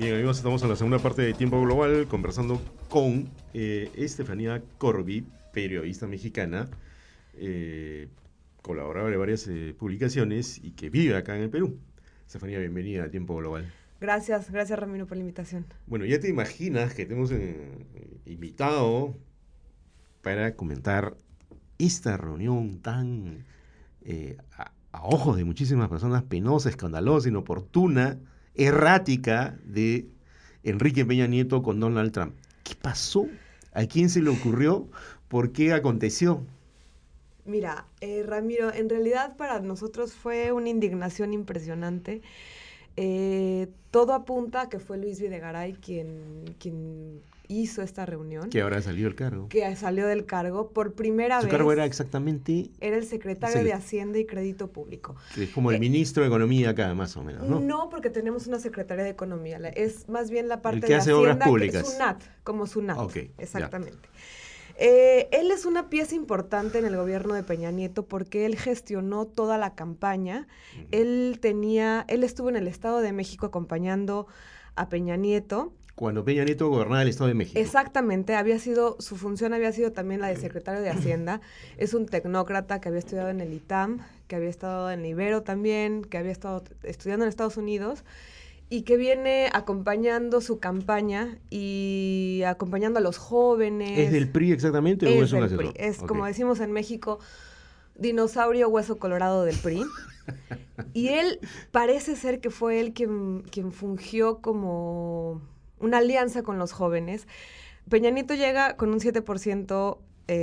Bien, amigos, estamos en la segunda parte de Tiempo Global conversando con Estefanía Corbi, periodista mexicana, eh, colaboradora de varias publicaciones y que vive acá en el Perú. Estefanía, bienvenida a Tiempo Global. Gracias, gracias Ramiro por la invitación. Bueno, ya te imaginas que te hemos invitado para comentar esta reunión tan, a ojos de muchísimas personas, penosa, escandalosa, inoportuna, errática de Enrique Peña Nieto con Donald Trump. ¿Qué pasó? ¿A quién se le ocurrió? ¿Por qué aconteció? Mira, Ramiro, en realidad para nosotros fue una indignación impresionante. Todo apunta a que fue Luis Videgaray quien hizo esta reunión, Que ahora salió el cargo. que salió del cargo por primera Su cargo vez. era exactamente, Era el secretario de Hacienda y Crédito Público. que es como el Eh, ministro de Economía acá, más o menos, ¿no? no, porque tenemos una Secretaría de Economía, es más bien la El parte que de hace obras Hacienda, públicas. SUNAT, como SUNAT, Ok, ya. exactamente. Él es una pieza importante en el gobierno de Peña Nieto porque él gestionó toda la campaña. Ujú. Él estuvo en el Estado de México acompañando a Peña Nieto. Cuando Peña Nieto gobernaba el Estado de México. Exactamente, su función había sido también la de secretario de Hacienda. Es un tecnócrata que había estudiado en el ITAM, que había estado en el Ibero también, que había estado estudiando en Estados Unidos y que viene acompañando su campaña y acompañando a los ¿Es jóvenes. del PRI exactamente o Es es un del PRI, asesor? es Ok. como decimos en México, dinosaurio hueso colorado del PRI. Y él parece ser que fue él quien fungió como una alianza con los jóvenes. Peña Nieto llega con un 7%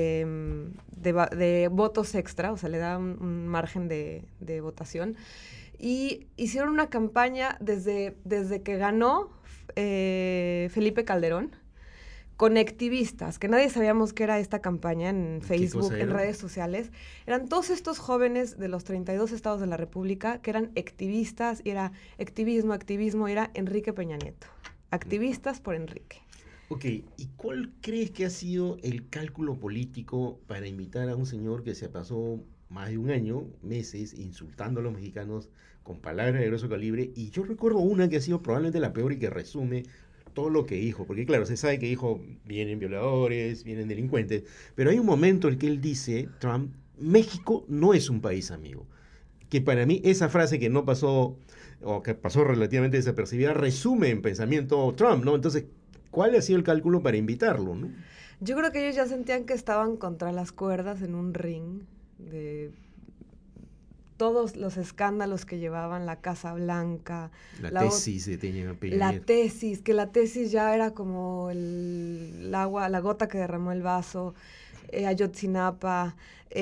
de votos extra, o sea, le da un margen de votación. Y hicieron una campaña desde que ganó Felipe Calderón, conectivistas, que nadie sabíamos qué era esta campaña en ¿Qué cosa Facebook, en era? redes sociales. Eran todos estos jóvenes de los 32 estados de la República que eran activistas, y era activismo, y era Enrique Peña Nieto. Activistas por Enrique. Ok, ¿y cuál crees que ha sido el cálculo político para invitar a un señor que se pasó más de un año, meses, insultando a los mexicanos con palabras de grueso calibre? Y yo recuerdo una que ha sido probablemente la peor y que resume todo lo que dijo, porque claro, se sabe que dijo, vienen violadores, vienen delincuentes, pero hay un momento en que él dice, Trump, México no es un país amigo. Que para mí esa frase que no pasó, o que pasó relativamente desapercibida, resume en pensamiento Trump, ¿no? Entonces, ¿cuál ha sido el cálculo para invitarlo, no? Yo creo que ellos ya sentían que estaban contra las cuerdas en un ring de todos los escándalos que llevaban la Casa Blanca, La la, tesis de Peña la Nieto. tesis, que la tesis ya era como el agua, la gota que derramó el vaso, Ayotzinapa,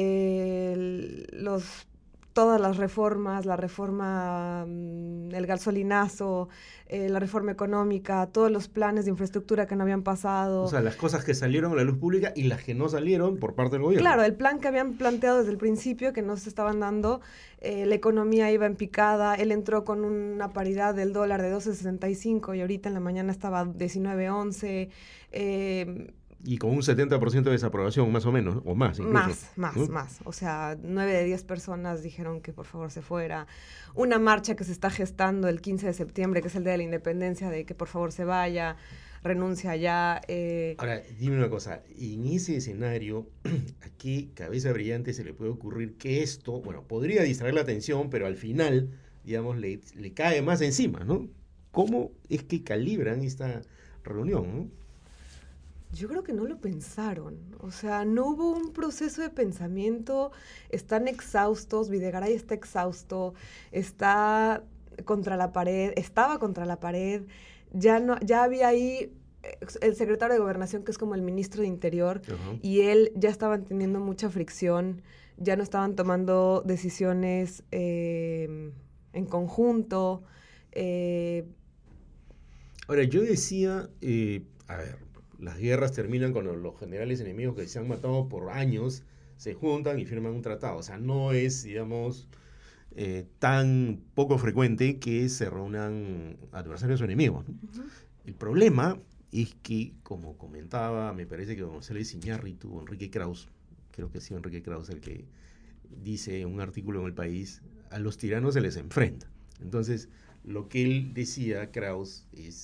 los todas las reformas, la reforma, el gasolinazo, la reforma económica, todos los planes de infraestructura que no habían O pasado. sea, las cosas que salieron a la luz pública y las que no salieron por parte del gobierno. Claro, el plan que habían planteado desde el principio, que no se estaban dando, la economía iba en picada, él entró con una paridad del dólar de 12.65 y ahorita en la mañana estaba 19.11. Y con un 70% de desaprobación, más o menos, o más incluso. ¿No? Más. O sea, 9 de 10 personas dijeron que por favor se fuera. Una marcha que se está gestando el 15 de septiembre, que es el Día de la Independencia, de que por favor se vaya, renuncia ya. Ahora, dime una cosa, en ese escenario, ¿a qué cabeza brillante se le puede ocurrir que esto, bueno, podría distraer la atención, pero al final, digamos, le cae más encima, ¿no? ¿Cómo es que calibran esta reunión, ¿no? Yo creo que no lo pensaron, o sea, no hubo un proceso de pensamiento, están exhaustos, Videgaray está exhausto, está contra la pared, estaba contra la pared, ya había ahí el secretario de Gobernación, que es como el ministro de Interior, Ajá. y él ya estaban teniendo mucha fricción, ya no estaban tomando decisiones en conjunto. eh, Ahora, yo decía, a ver, las guerras terminan cuando los generales enemigos que se han matado por años se juntan y firman un tratado. O sea, no es, digamos, tan poco frecuente que se reúnan adversarios o enemigos, ¿no? Ujú. El problema es que, como comentaba, me parece que González Iñárritu, Enrique Kraus, creo que ha sido Enrique Kraus el que dice en un artículo en El País, a los tiranos se les enfrenta. Entonces, lo que él decía, Kraus, es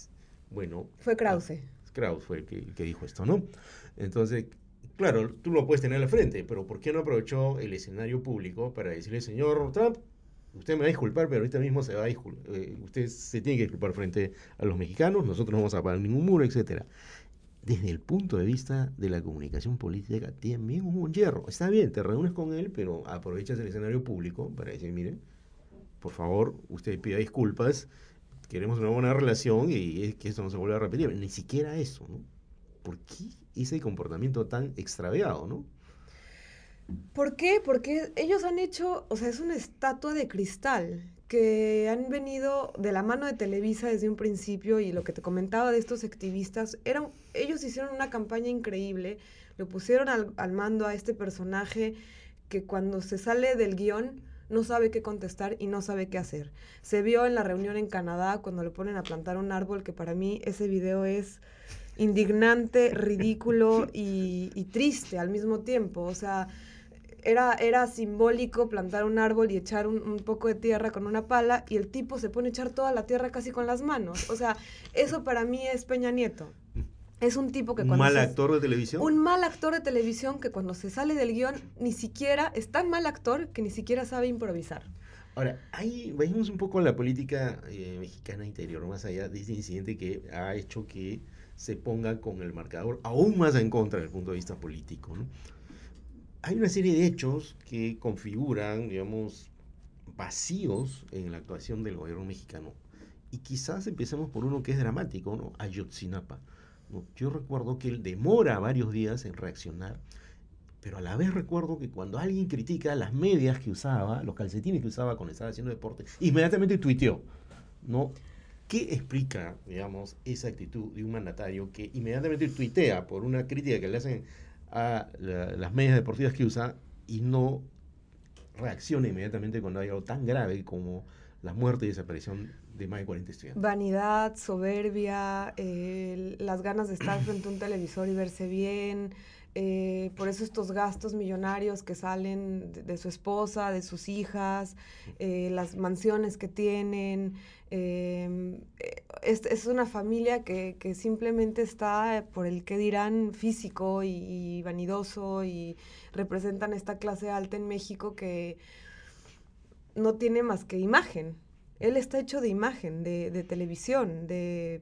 Bueno, Fue Krause. Krauss fue el que dijo esto, ¿no? Entonces, claro, tú lo puedes tener al frente, pero ¿por qué no aprovechó el escenario público para decirle, señor Trump, usted me va a disculpar, pero ahorita mismo se va a usted se tiene que disculpar frente a los mexicanos, nosotros no vamos a pagar ningún muro, etcétera? Desde el punto de vista de la comunicación política, también hubo un hierro. Está bien, te reúnes con él, pero aprovechas el escenario público para decir, mire, por favor, usted pida disculpas, queremos una buena relación y es que esto no se vuelva a repetir. Ni siquiera eso, ¿no? ¿Por qué ese comportamiento tan extraviado, no? ¿Por qué? Porque ellos han hecho, o sea, es una estatua de cristal que han venido de la mano de Televisa desde un principio y lo que te comentaba de estos activistas, ellos hicieron una campaña increíble, lo pusieron al mando a este personaje que cuando se sale del guión no sabe qué contestar y no sabe qué hacer. Se vio en la reunión en Canadá cuando le ponen a plantar un árbol, que para mí ese video es indignante, ridículo y triste al mismo tiempo. O sea, era simbólico plantar un árbol y echar un poco de tierra con una pala y el tipo se pone a echar toda la tierra casi con las manos. O sea, eso para mí es Peña Nieto. Es un tipo que ¿Un cuando mal actor de televisión? Un mal actor de televisión que cuando se sale del guión ni siquiera, es tan mal actor que ni siquiera sabe improvisar. Ahora, ahí vayamos un poco a la política mexicana interior, más allá de este incidente que ha hecho que se ponga con el marcador aún más en contra desde el punto de vista político, ¿no? Hay una serie de hechos que configuran, digamos, vacíos en la actuación del gobierno mexicano. Y quizás empecemos por uno que es dramático, ¿no? Ayotzinapa, ¿no? Yo recuerdo que él demora varios días en reaccionar, pero a la vez recuerdo que cuando alguien critica las medias que usaba, los calcetines que usaba cuando estaba haciendo deporte, inmediatamente tuiteó, ¿no? ¿Qué explica, digamos, esa actitud de un mandatario que inmediatamente tuitea por una crítica que le hacen a las medias deportivas que usa y no reacciona inmediatamente cuando hay algo tan grave como la muerte y desaparición de más de 40 estudiantes? Vanidad, soberbia, las ganas de estar frente a un televisor y verse bien, por eso estos gastos millonarios que salen de su esposa, de sus hijas, las mansiones que tienen. Es una familia que simplemente está por el que dirán físico y vanidoso y representan esta clase alta en México que no tiene más que imagen. Él está hecho de imagen, de televisión, de...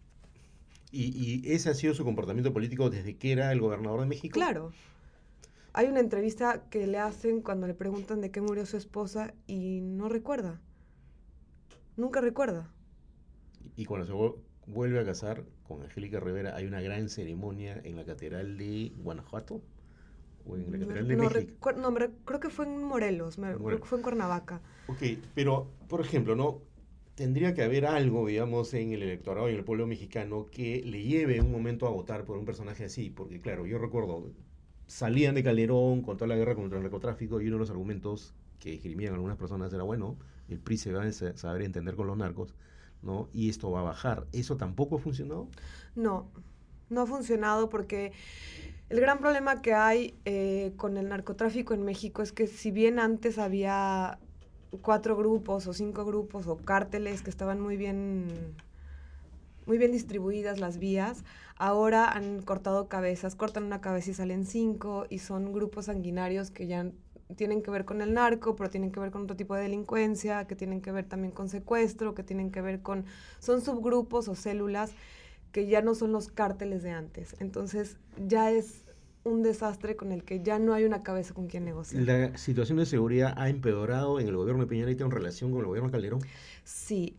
Y ese ha sido su comportamiento político desde que era el gobernador de México. Claro. Hay una entrevista que le hacen cuando le preguntan de qué murió su esposa y no recuerda. Nunca recuerda. Y cuando se vuelve a casar con Angélica Rivera, hay una gran ceremonia en la Catedral de Guanajuato o en la Catedral de México. Creo que fue en Morelos, creo que fue en Cuernavaca. Ok, pero, por ejemplo, ¿no? Tendría que haber algo, digamos, en el electorado y en el pueblo mexicano que le lleve un momento a votar por un personaje así, porque claro, yo recuerdo, salían de Calderón con toda la guerra contra el narcotráfico y uno de los argumentos que esgrimían algunas personas era, bueno, el PRI se va a saber entender con los narcos, ¿no? Y esto va a bajar. ¿Eso tampoco ha funcionado? No, no ha funcionado porque el gran problema que hay con el narcotráfico en México es que si bien antes había 4 grupos o 5 grupos o cárteles que estaban muy bien distribuidas las vías, ahora han cortado cabezas, cortan una cabeza y salen 5 y son grupos sanguinarios que ya tienen que ver con el narco, pero tienen que ver con otro tipo de delincuencia, que tienen que ver también con secuestro, que tienen que ver con... son subgrupos o células que ya no son los cárteles de antes. Entonces ya es un desastre con el que ya no hay una cabeza con quien negociar. ¿La situación de seguridad ha empeorado en el gobierno de Peña Nieto en relación con el gobierno de Calderón? Sí,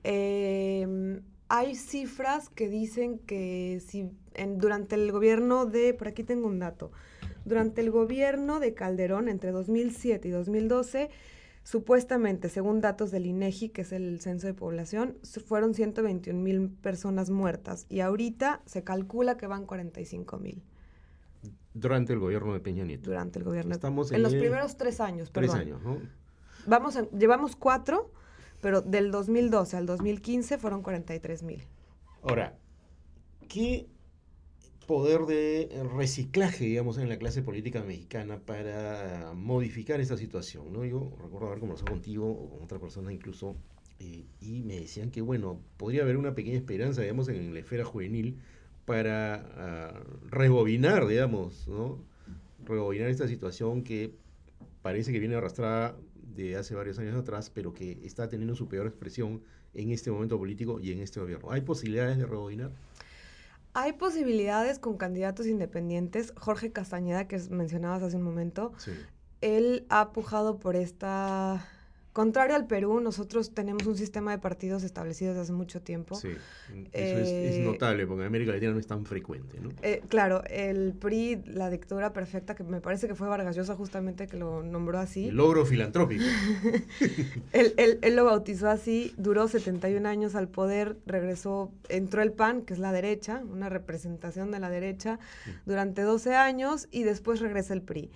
hay cifras que dicen que si durante el gobierno de, por aquí tengo un dato, durante el gobierno de Calderón entre 2007 y 2012, supuestamente, según datos del INEGI, que es el censo de población, fueron 121,000 personas muertas y ahorita se calcula que van 45,000. Durante el gobierno de Peña Nieto. Durante el gobierno. Estamos en los primeros 3 años, perdón. 3 años, ¿no? Llevamos 4, pero del 2012 al 2015 fueron 43,000. Ahora, ¿qué poder de reciclaje, digamos, en la clase política mexicana para modificar esta situación, ¿no? Yo recuerdo haber conversado contigo o con otra persona incluso y me decían que, bueno, podría haber una pequeña esperanza, digamos, en la esfera juvenil para rebobinar, digamos, ¿no? Rebobinar esta situación que parece que viene arrastrada de hace varios años atrás, pero que está teniendo su peor expresión en este momento político y en este gobierno. ¿Hay posibilidades de rebobinar? Hay posibilidades con candidatos independientes. Jorge Castañeda, que mencionabas hace un momento, Sí. él ha pujado por esta... Contrario al Perú, nosotros tenemos un sistema de partidos establecido desde hace mucho tiempo. Sí, eso es Eh, notable porque en América Latina no es tan frecuente, ¿no? claro, el PRI, la dictadura perfecta, que me parece que fue Vargas Llosa justamente que lo nombró El así. logro filantrópico. Él lo bautizó así, duró 71 años al poder, regresó, entró el PAN, que es la derecha, una representación de la derecha, durante 12 años y después regresa el PRI.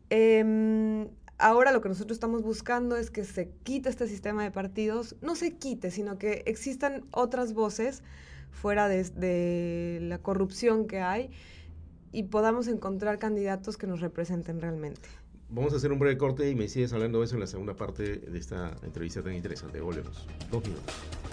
Ahora lo que nosotros estamos buscando es que se quite este sistema de partidos, no se quite, sino que existan otras voces fuera de la corrupción que hay y podamos encontrar candidatos que nos representen realmente. Vamos a hacer un breve corte y me sigues hablando de eso en la segunda parte de esta entrevista tan interesante. Volvemos. 2 minutos.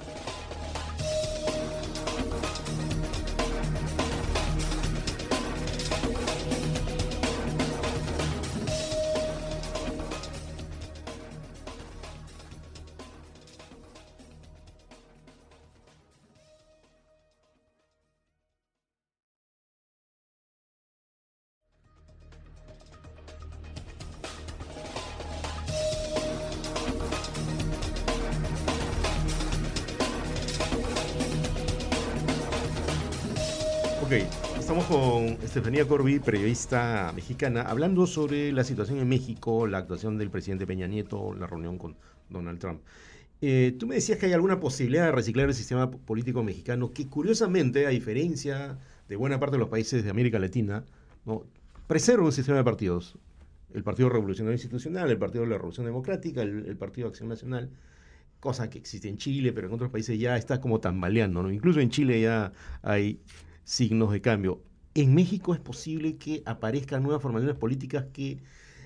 Ok, estamos con Estefanía Corby, periodista mexicana, hablando sobre la situación en México, la actuación del presidente Peña Nieto, la reunión con Donald Trump. Tú me decías que hay alguna posibilidad de reciclar el sistema político mexicano, que curiosamente, a diferencia de buena parte de los países de América Latina, ¿no? Preserva un sistema de partidos. El Partido Revolucionario Institucional, el Partido de la Revolución Democrática, el Partido de Acción Nacional, cosa que existe en Chile, pero en otros países ya está como tambaleando, ¿no? Incluso en Chile ya hay signos de cambio. En México es posible que aparezcan nuevas formaciones políticas que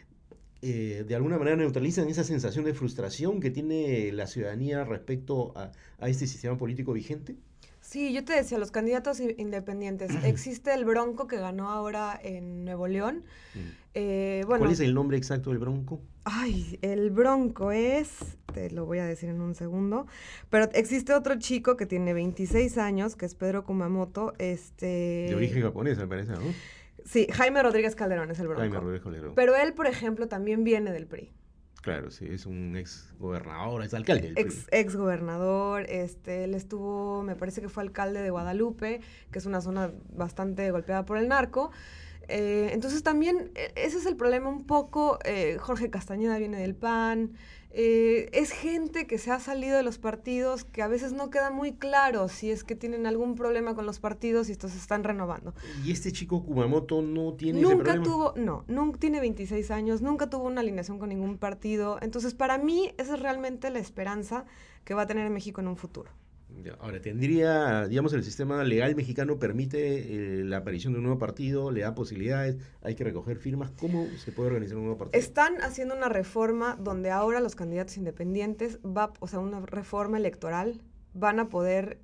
de alguna manera neutralizan esa sensación de frustración que tiene la ciudadanía respecto a este sistema político vigente. Sí, yo te decía, los candidatos independientes. Existe el Bronco que ganó ahora en Nuevo León. ¿Cuál es Bueno, el nombre exacto del Bronco? ay, el Bronco es, te lo voy a decir en un segundo, pero existe otro chico que tiene 26 años, que es Pedro Kumamoto, De origen japonés, me parece, ¿no? sí, Jaime Rodríguez Calderón es el Jaime Bronco. Rodríguez Calderón. Pero él, por ejemplo, también viene del PRI. Claro, sí, es un ex gobernador, ex alcalde del PRI. Ex gobernador, él estuvo, me parece que fue alcalde de Guadalupe, que es una zona bastante golpeada por el narco. Entonces también ese es el problema un poco. Jorge Castañeda viene del PAN. Es gente que se ha salido de los partidos que a veces no queda muy claro si es que tienen algún problema con los partidos y estos se están renovando. ¿Y este chico Kumamoto no tiene ese Nunca problema? tuvo, no, nunca tiene 26 años, nunca tuvo una alineación con ningún partido. Entonces, para mí, esa es realmente la esperanza que va a tener México en un futuro. Ahora, tendría, digamos, el sistema legal mexicano permite la aparición de un nuevo partido, le da posibilidades, hay que recoger firmas. ¿Cómo se puede organizar un nuevo partido? Están haciendo una reforma donde ahora los candidatos independientes, o sea, una reforma electoral, van a poder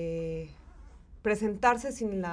presentarse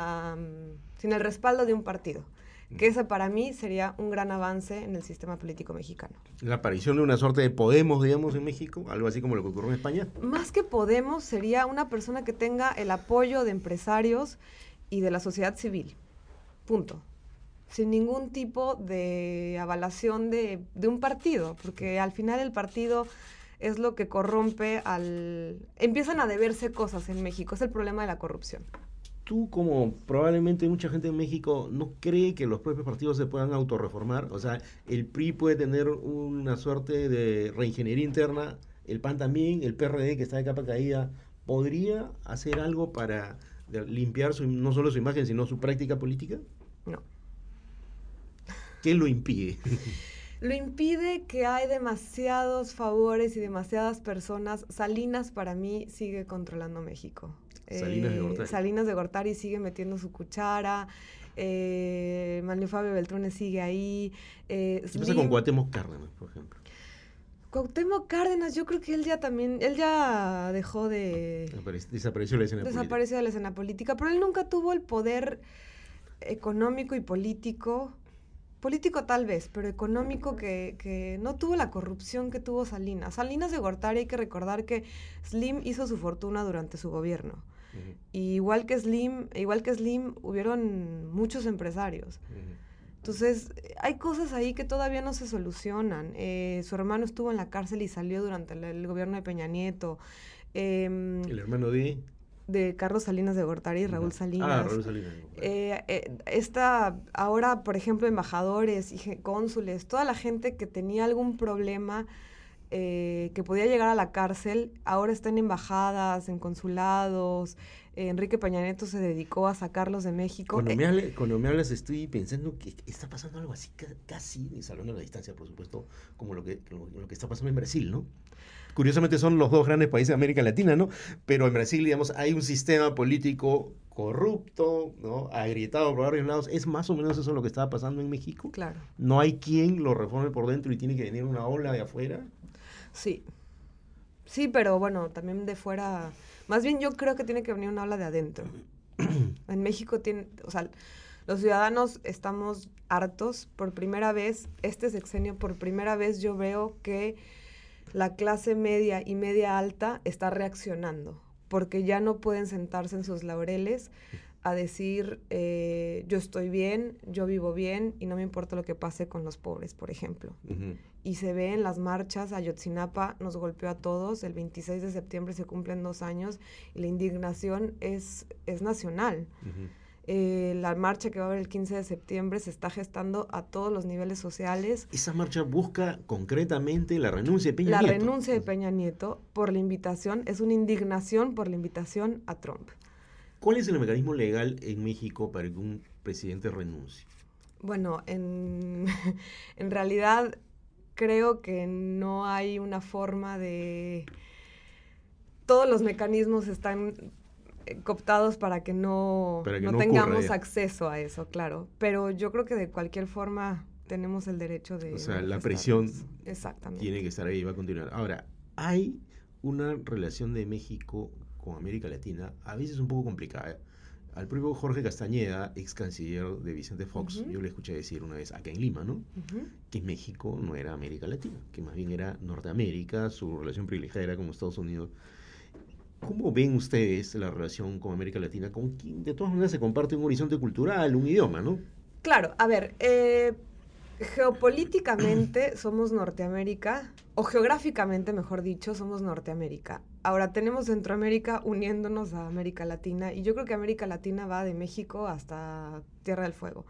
sin el respaldo de un partido. Que ese para mí sería un gran avance en el sistema político mexicano. La aparición de una suerte de Podemos, digamos, en México, algo así como lo que ocurrió en España. Más que Podemos, sería una persona que tenga el apoyo de empresarios y de la sociedad civil. Punto. Sin ningún tipo de avalación de un partido, porque al final el partido es lo que corrompe Empiezan a deberse cosas en México, es el problema de la corrupción. Tú, como probablemente mucha gente en México, no cree que los propios partidos se puedan autorreformar. O sea, el PRI puede tener una suerte de reingeniería interna, el PAN también, el PRD que está de capa caída, ¿podría hacer algo para limpiar no solo su imagen, sino su práctica política? No. ¿Qué lo impide? Lo impide que hay demasiados favores y demasiadas personas. Salinas para mí sigue controlando México. Salinas de Gortari. Salinas de Gortari sigue metiendo su cuchara. Manlio Fabio Beltrones sigue ahí. ¿Qué pasa con Cuauhtémoc Cárdenas, por ejemplo? Cuauhtémoc Cárdenas, yo creo que él ya dejó de... Desapareció la escena política. Desapareció de la escena política, pero él nunca tuvo el poder económico y político tal vez, pero económico que no tuvo la corrupción que tuvo Salinas. Salinas de Gortari, hay que recordar que Slim hizo su fortuna durante su gobierno. Ujú, Y igual que Slim, hubieron muchos empresarios. ujú. Entonces, hay cosas ahí que todavía no se solucionan. Su hermano estuvo en la cárcel y salió durante el gobierno de Peña Nieto. El hermano De Carlos Salinas de Gortari y Raúl Salinas. Raúl Salinas. Ahora, por ejemplo, embajadores y cónsules, toda la gente que tenía algún problema que podía llegar a la cárcel, ahora está en embajadas, en consulados. Enrique Peña Nieto se dedicó a sacarlos de México. Cuando me hablas estoy pensando que está pasando algo así, casi, salvando la distancia, por supuesto, como lo que está pasando en Brasil, ¿no? Curiosamente son los dos grandes países de América Latina, ¿no? Pero en Brasil, digamos, hay un sistema político corrupto, ¿no? Agrietado por varios lados. ¿Es más o menos eso lo que estaba pasando en México? Claro. ¿No hay quien lo reforme por dentro y tiene que venir una ola de afuera? Sí. Sí, pero bueno, también de fuera... Más bien yo creo que tiene que venir una ola de adentro. En México los ciudadanos estamos hartos. Por primera vez, este sexenio, por primera vez yo veo que la clase media y media alta está reaccionando, porque ya no pueden sentarse en sus laureles a decir yo estoy bien, yo vivo bien y no me importa lo que pase con los pobres, por ejemplo. Uh-huh. Y se ve en las marchas. Ayotzinapa nos golpeó a todos, el 26 de septiembre se cumplen 2 años y la indignación es nacional. Uh-huh. La marcha que va a haber el 15 de septiembre se está gestando a todos los niveles sociales. Esa marcha busca concretamente la renuncia de Peña Nieto. La renuncia de Peña Nieto por la invitación, es una indignación por la invitación a Trump. ¿Cuál es el mecanismo legal en México para que un presidente renuncie? Bueno, en realidad creo que no hay una forma de... Todos los mecanismos están cooptados para que no tengamos acceso a eso, claro. Pero yo creo que de cualquier forma tenemos el derecho de... O sea, la presión exactamente tiene que estar ahí y va a continuar. Ahora, hay una relación de México con América Latina, a veces un poco complicada. Al propio Jorge Castañeda, ex canciller de Vicente Fox, uh-huh, yo le escuché decir una vez acá en Lima, ¿no? Uh-huh. Que México no era América Latina, que más bien era Norteamérica, su relación privilegiada era con Estados Unidos. ¿Cómo ven ustedes la relación con América Latina, con quien de todas maneras se comparte un horizonte cultural, un idioma, ¿no? Claro, a ver, geopolíticamente somos Norteamérica, o geográficamente, mejor dicho, somos Norteamérica. Ahora tenemos Centroamérica uniéndonos a América Latina, y yo creo que América Latina va de México hasta Tierra del Fuego.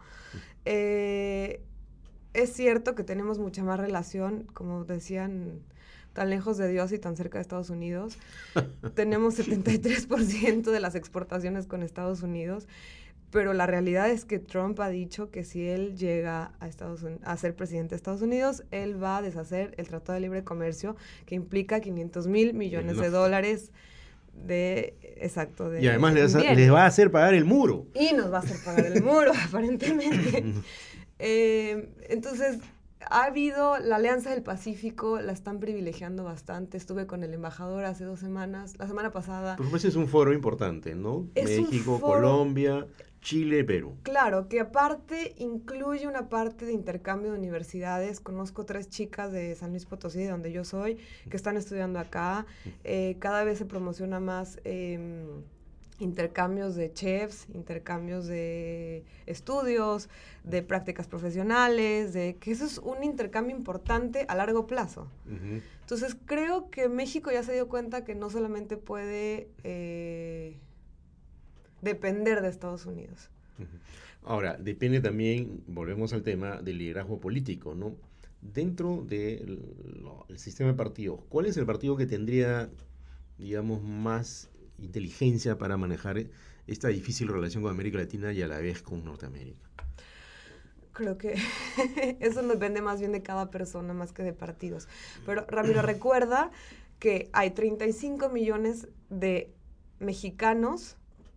Es cierto que tenemos mucha más relación, como decían, tan lejos de Dios y tan cerca de Estados Unidos. Tenemos 73% de las exportaciones con Estados Unidos. Pero la realidad es que Trump ha dicho que si él llega a ser presidente de Estados Unidos, él va a deshacer el Tratado de Libre Comercio, que implica $500 mil millones de dólares y además les va a hacer pagar el muro. Y nos va a hacer pagar el muro, aparentemente. Entonces, ha habido la Alianza del Pacífico, la están privilegiando bastante. Estuve con el embajador hace 2 semanas, la semana pasada. Pero pues es un foro importante, ¿no? México, Colombia, Chile, Perú. Claro, que aparte incluye una parte de intercambio de universidades. Conozco 3 chicas de San Luis Potosí, de donde yo soy, que están estudiando acá. Cada vez se promociona más intercambios de chefs, intercambios de estudios, de prácticas profesionales, que eso es un intercambio importante a largo plazo. Uh-huh. Entonces creo que México ya se dio cuenta que no solamente puede depender de Estados Unidos. Uh-huh. Ahora, depende también, volvemos al tema del liderazgo político, ¿no? Dentro del sistema de partidos, ¿cuál es el partido que tendría, digamos, más inteligencia para manejar esta difícil relación con América Latina y a la vez con Norteamérica? Creo que eso depende más bien de cada persona más que de partidos. Pero Ramiro, recuerda que hay 35 millones de mexicanos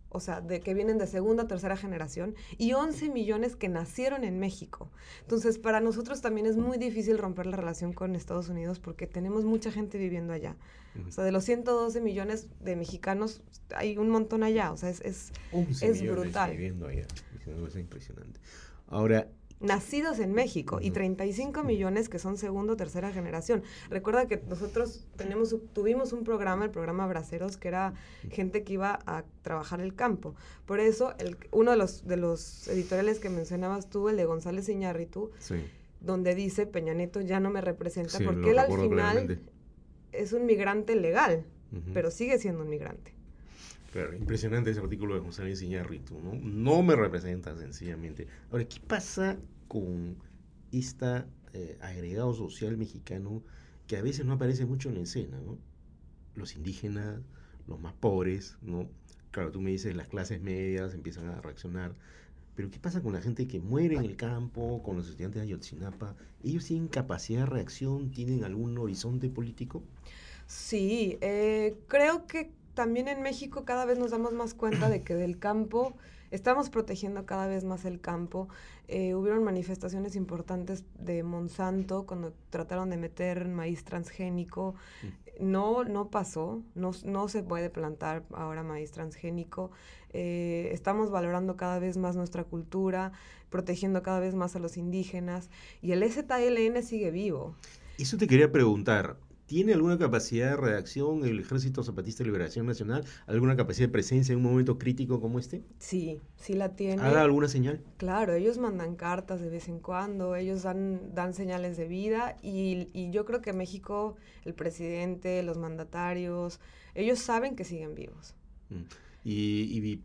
o sea, de que vienen de segunda o tercera generación, y 11 millones que nacieron en México. Entonces, para nosotros también es muy difícil romper la relación con Estados Unidos porque tenemos mucha gente viviendo allá. O sea, de los 112 millones de mexicanos, hay un montón allá. O sea, es 11 es millones brutal. viviendo allá. Es impresionante. Ahora, Nacidos en México y Ujú. 35 millones que son segunda o tercera generación. Recuerda que nosotros tuvimos un programa, el programa Braceros, que era gente que iba a trabajar el campo. Por eso, uno de los editoriales que mencionabas tú, el de González Iñárritu, sí, donde dice Peña Nieto ya no me representa, sí, porque lo él al recuerdo final claramente. es un migrante legal, Ujú. pero sigue siendo un migrante. Claro, impresionante ese artículo de González Iñárritu, ¿no? No me representa sencillamente. Ahora, ¿qué pasa con este agregado social mexicano que a veces no aparece mucho en la escena, ¿no? Los indígenas, los más pobres, ¿no? Claro, tú me dices las clases medias empiezan a reaccionar, pero ¿qué pasa con la gente que muere en el campo, con los estudiantes de Ayotzinapa? ¿Ellos tienen capacidad de reacción? ¿Tienen algún horizonte político? Sí, creo que también en México cada vez nos damos más cuenta de que del campo estamos protegiendo cada vez más el campo. Hubieron manifestaciones importantes de Monsanto cuando trataron de meter maíz transgénico. No pasó, no se puede plantar ahora maíz transgénico. Estamos valorando cada vez más nuestra cultura, protegiendo cada vez más a los indígenas y el ZLN sigue vivo. Eso te quería preguntar. ¿Tiene alguna capacidad de reacción el Ejército Zapatista de Liberación Nacional? ¿Alguna capacidad de presencia en un momento crítico como este? Sí, sí la ¿Ha dado tiene. alguna señal? Claro, ellos mandan cartas de vez en cuando, ellos dan señales de vida y yo creo que México, el presidente, los mandatarios, ellos saben que siguen vivos. Mm. ¿Y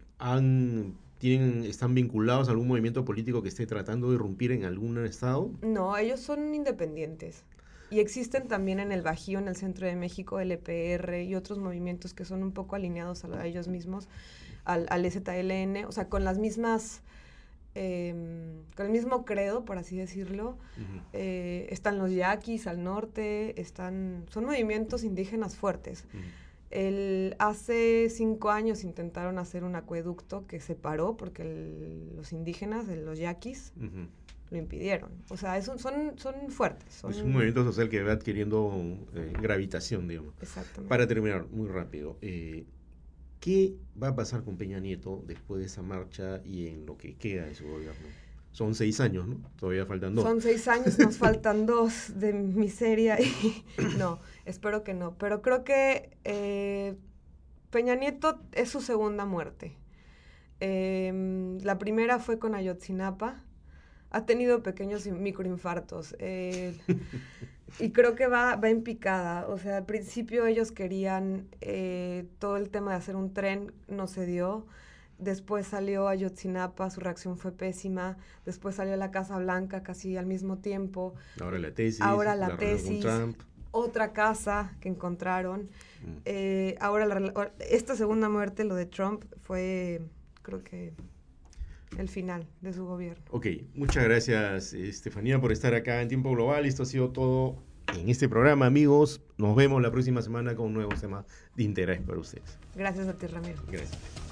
están vinculados a algún movimiento político que esté tratando de irrumpir en algún estado? No, ellos son independientes. Y existen también en el Bajío, en el centro de México, el EPR y otros movimientos que son un poco alineados a ellos mismos, al EZLN, o sea, con las mismas, con el mismo credo, por así decirlo. Ujú. Están los yaquis al norte, son movimientos indígenas fuertes. Ujú. Hace 5 años intentaron hacer un acueducto que se paró porque los indígenas, los yaquis, Ujú. lo impidieron. O sea, son fuertes. Es un movimiento social que va adquiriendo gravitación, digamos. Exactamente. Para terminar, muy rápido, ¿qué va a pasar con Peña Nieto después de esa marcha y en lo que queda de su gobierno? Son 6 años, ¿no? Todavía faltan 2. Son 6 años, nos faltan 2 de miseria y no, espero que no. Pero creo que Peña Nieto es su segunda muerte. La primera fue con Ayotzinapa. Ha tenido pequeños microinfartos. Y creo que va en picada. O sea, al principio ellos querían todo el tema de hacer un tren, no se dio. Después salió Ayotzinapa, su reacción fue pésima. Después salió la Casa Blanca casi al mismo tiempo. Ahora la tesis, Ahora la la reunión con tesis, Trump. otra casa que encontraron. Mm. Ahora esta segunda muerte, lo de Trump, fue creo que el final de su gobierno. Ok, muchas gracias Estefanía por estar acá en Tiempo Global. Esto ha sido todo en este programa, amigos. Nos vemos la próxima semana con nuevos temas de interés para ustedes. Gracias a ti, Ramiro. Gracias.